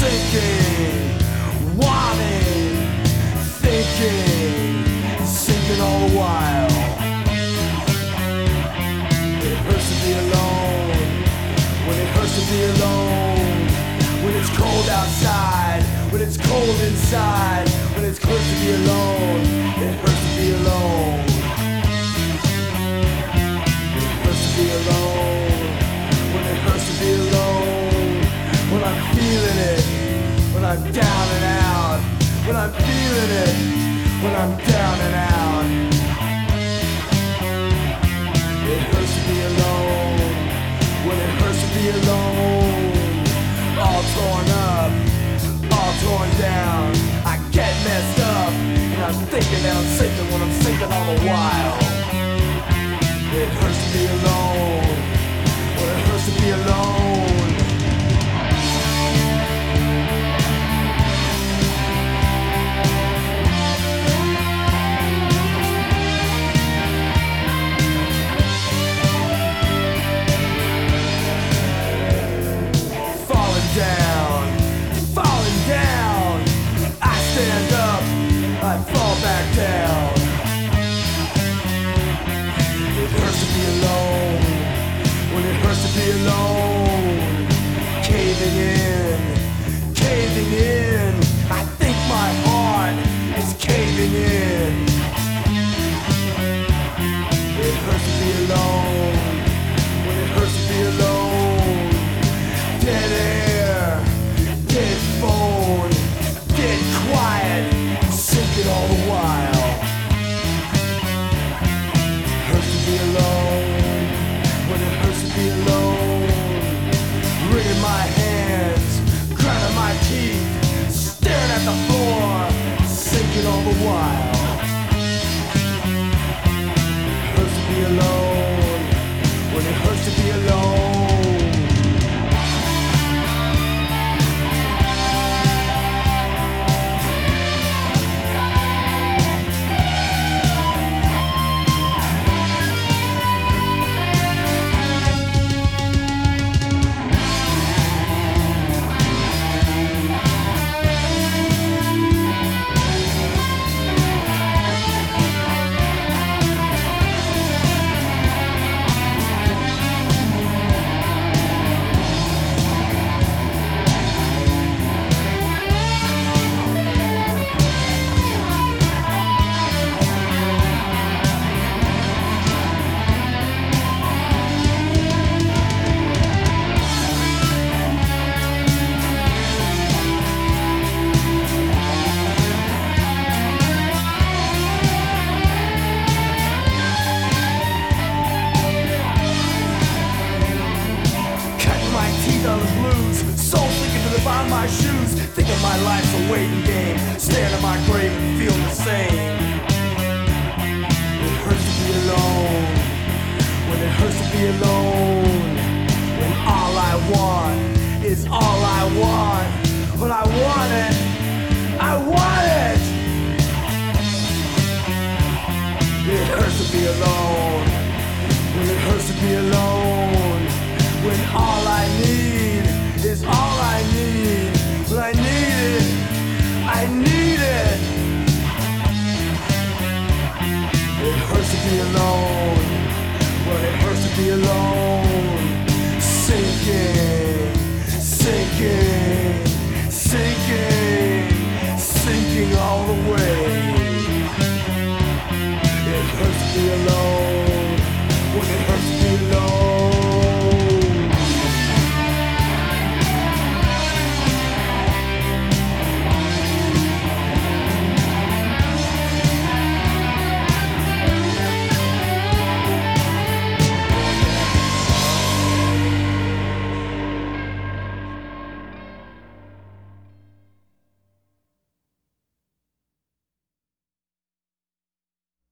Thinking, wanting, thinking, sinking all the while. It hurts to be alone. When it hurts to be alone. When it's cold outside. When it's cold inside. When it's hurts to be alone. It hurts to be alone. It hurts to be alone. When it hurts to be alone. When I'm feeling it. When I'm down and out. When I'm feeling it. When I'm down and out. It hurts to be alone. When it hurts to be alone. All torn up, all torn down. I get messed up, and I'm thinking that I'm sinking when I'm sinking all the while. It hurts to be alone. When it hurts to be alone. Falling down, I stand up, I fall back down. It hurts to be alone, when it hurts to be alone. Caving in, I think my heart is caving in. It hurts to be alone, when it hurts to be alone. Dead air, dead phone, dead quiet, sinking all the while. Hurts to be alone, when it hurts to be alone. Wringing my hands, grinding my teeth, staring at the floor, sinking all the while. Hurts to be alone, when it hurts to be alone. Soul sinking to the bottom of my shoes, thinking my life's a waiting game, staring at my grave and feeling the same. It hurts to be alone, when it hurts to be alone. When all I want is all I want. When I want it, I want it. It hurts to be alone, when it hurts to be alone. When all I need is all I need. When I need it, I need